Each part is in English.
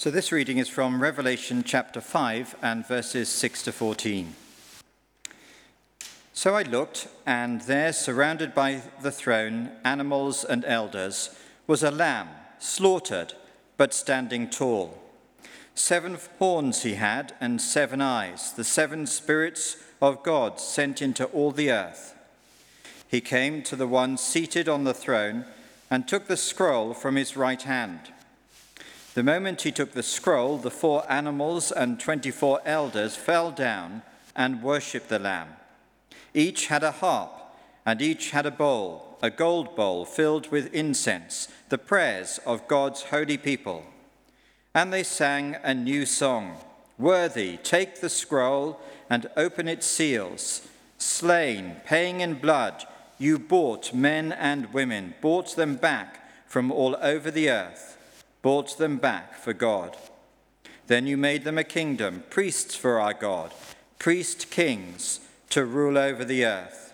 So this reading is from Revelation chapter 5 and verses 6 to 14. So I looked, and there, surrounded by the throne, animals and elders, was a lamb, slaughtered, but standing tall. 7 horns he had, and 7 eyes, the 7 spirits of God sent into all the earth. He came to the one seated on the throne, and took the scroll from his right hand. The moment he took the scroll, the 4 animals and 24 elders fell down and worshipped the Lamb. Each had a harp, and each had a bowl, a gold bowl filled with incense, the prayers of God's holy people. And they sang a new song, "Worthy, take the scroll and open its seals. Slain, paying in blood, you bought men and women, bought them back from all over the earth. Bought them back for God. Then you made them a kingdom, priests for our God, priest kings to rule over the earth."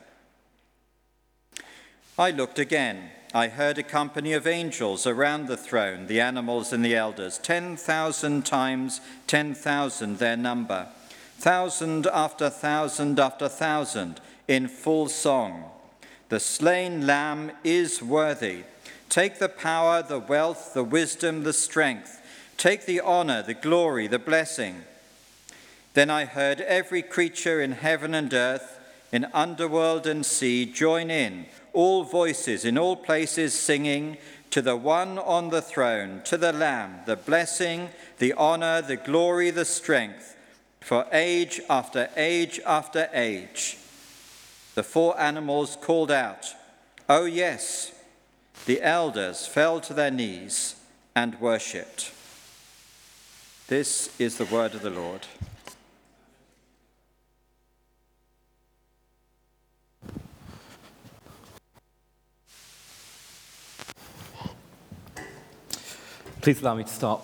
I looked again. I heard a company of angels around the throne, the animals and the elders, 10,000 times 10,000 their number, 1,000 after 1,000 after 1,000 in full song. The slain Lamb is worthy. Take the power, the wealth, the wisdom, the strength. Take the honor, the glory, the blessing. Then I heard every creature in heaven and earth, in underworld and sea, join in, all voices in all places singing, to the one on the throne, to the Lamb, the blessing, the honor, the glory, the strength, for age after age after age. The 4 animals called out, "Oh yes." The elders fell to their knees and worshipped. This is the word of the Lord. Please allow me to start.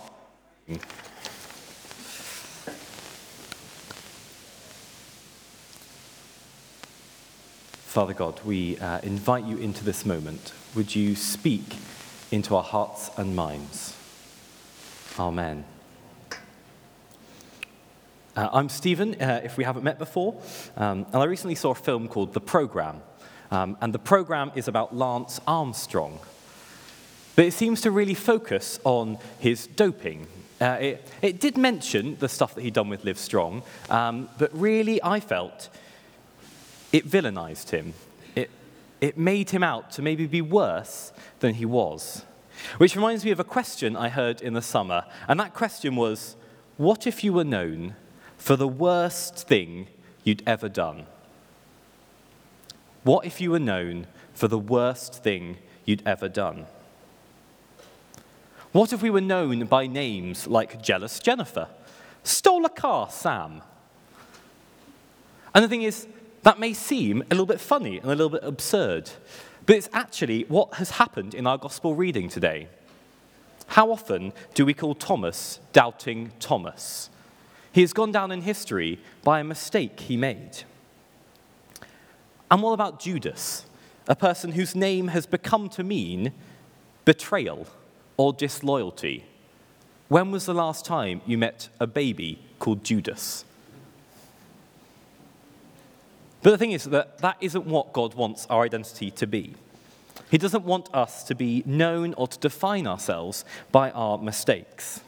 Father God, we invite you into this moment. Would you speak into our hearts and minds? Amen. I'm Stephen, if we haven't met before, and I recently saw a film called The Programme, and the programme is about Lance Armstrong. But it seems to really focus on his doping. It did mention the stuff that he'd done with Live Strong, but really I felt it villainized him. It made him out to maybe be worse than he was. Which reminds me of a question I heard in the summer, and that question was, what if you were known for the worst thing you'd ever done? What if you were known for the worst thing you'd ever done? What if we were known by names like Jealous Jennifer, Stole a Car Sam? And the thing is, that may seem a little bit funny and a little bit absurd, but it's actually what has happened in our gospel reading today. How often do we call Thomas Doubting Thomas? He has gone down in history by a mistake he made. And what about Judas, a person whose name has become to mean betrayal or disloyalty? When was the last time you met a baby called Judas? But the thing is that isn't what God wants our identity to be. He doesn't want us to be known or to define ourselves by our mistakes.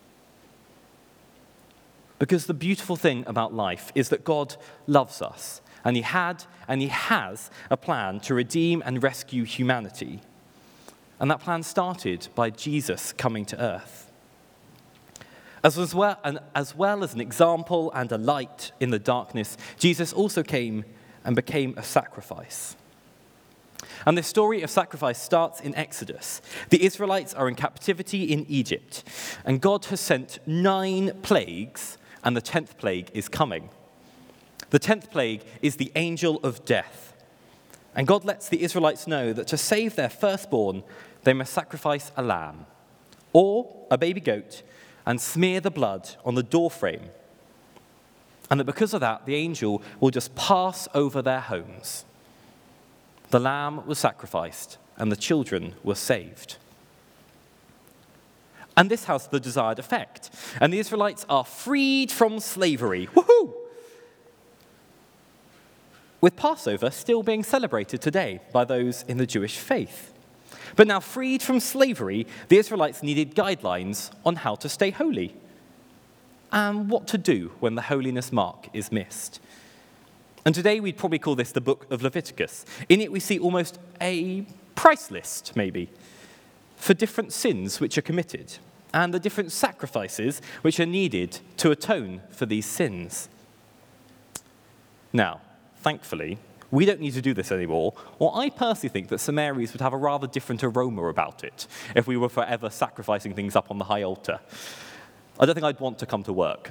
Because the beautiful thing about life is that God loves us, and He had and He has a plan to redeem and rescue humanity. And that plan started by Jesus coming to earth. As well as an example and a light in the darkness, Jesus also came and became a sacrifice. And this story of sacrifice starts in Exodus. The Israelites are in captivity in Egypt, and God has sent 9 plagues, and the 10th plague is coming. The 10th plague is the angel of death. And God lets the Israelites know that to save their firstborn, they must sacrifice a lamb or a baby goat and smear the blood on the doorframe. And that because of that, the angel will just pass over their homes. The lamb was sacrificed, and the children were saved. And this has the desired effect. And the Israelites are freed from slavery. Woohoo! With Passover still being celebrated today by those in the Jewish faith. But now freed from slavery, the Israelites needed guidelines on how to stay holy and what to do when the holiness mark is missed. And today we'd probably call this the book of Leviticus. In it we see almost a price list, maybe, for different sins which are committed and the different sacrifices which are needed to atone for these sins. Now, thankfully, we don't need to do this anymore, or I personally think that some areas would have a rather different aroma about it if we were forever sacrificing things up on the high altar. I don't think I'd want to come to work.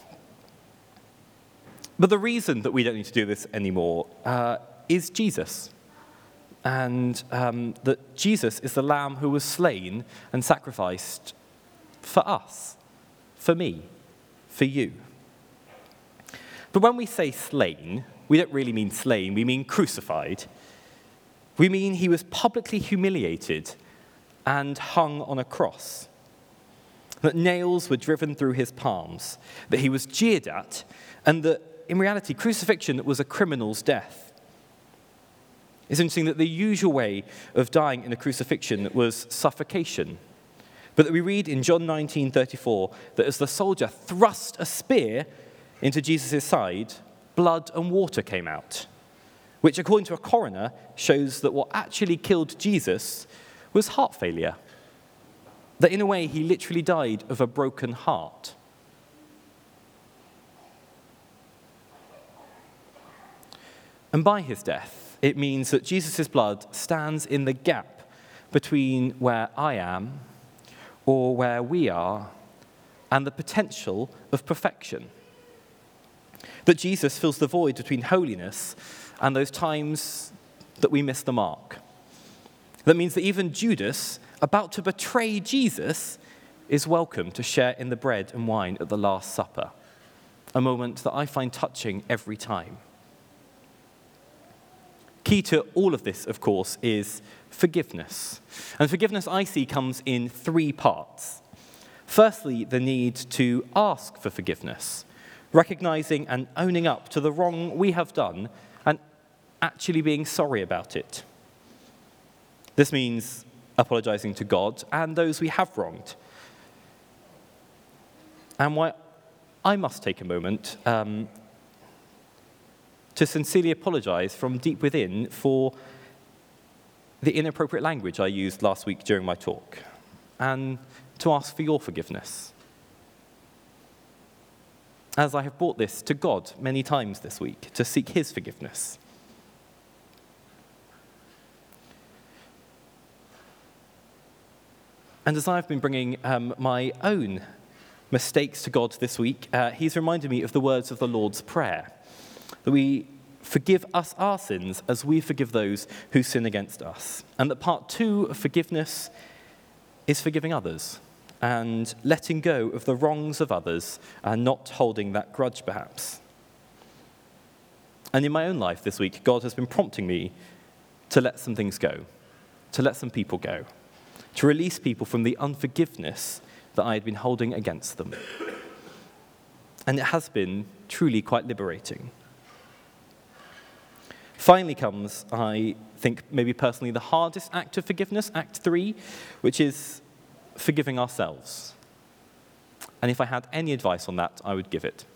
But the reason that we don't need to do this anymore is Jesus. And that Jesus is the Lamb who was slain and sacrificed for us, for me, for you. But when we say slain, we don't really mean slain, we mean crucified. We mean he was publicly humiliated and hung on a cross. That nails were driven through his palms, that he was jeered at, and that in reality, crucifixion was a criminal's death. It's interesting that the usual way of dying in a crucifixion was suffocation. But that we read in John 19:34 that as the soldier thrust a spear into Jesus' side, blood and water came out, which according to a coroner shows that what actually killed Jesus was heart failure. That in a way he literally died of a broken heart. And by his death, it means that Jesus' blood stands in the gap between where I am or where we are and the potential of perfection. That Jesus fills the void between holiness and those times that we miss the mark. That means that even Judas, about to betray Jesus, is welcome to share in the bread and wine at the Last Supper, a moment that I find touching every time. Key to all of this, of course, is forgiveness. And forgiveness, I see, comes in three parts. Firstly, the need to ask for forgiveness, recognizing and owning up to the wrong we have done and actually being sorry about it. This means apologizing to God and those we have wronged. And why I must take a moment to sincerely apologize from deep within for the inappropriate language I used last week during my talk, and to ask for your forgiveness. As I have brought this to God many times this week, to seek his forgiveness. And as I've been bringing my own mistakes to God this week, he's reminded me of the words of the Lord's Prayer, that we forgive us our sins as we forgive those who sin against us. And that part 2 of forgiveness is forgiving others and letting go of the wrongs of others and not holding that grudge, perhaps. And in my own life this week, God has been prompting me to let some things go, to let some people go, to release people from the unforgiveness that I had been holding against them. And it has been truly quite liberating. Finally comes, I think, maybe personally, the hardest act of forgiveness, Act 3, which is forgiving ourselves. And if I had any advice on that, I would give it.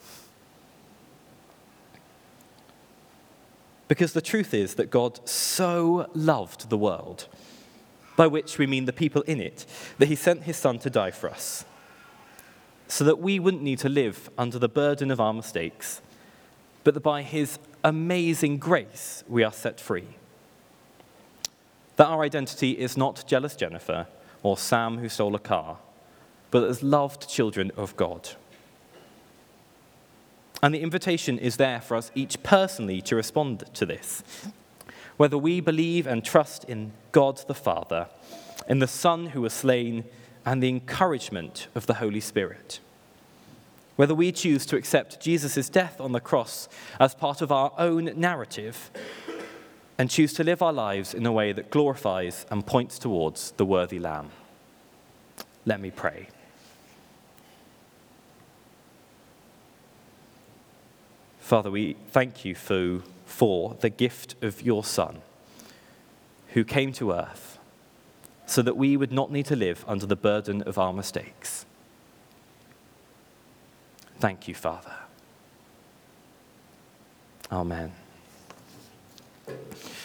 Because the truth is that God so loved the world, by which we mean the people in it, that he sent his Son to die for us, so that we wouldn't need to live under the burden of our mistakes, but that by his amazing grace we are set free. That our identity is not jealous Jennifer or Sam who stole a car, but as loved children of God. And the invitation is there for us each personally to respond to this, whether we believe and trust in God the Father, in the Son who was slain, and the encouragement of the Holy Spirit. Whether we choose to accept Jesus' death on the cross as part of our own narrative and choose to live our lives in a way that glorifies and points towards the worthy Lamb. Let me pray. Father, we thank you for the gift of your Son, who came to earth so that we would not need to live under the burden of our mistakes. Thank you, Father. Amen.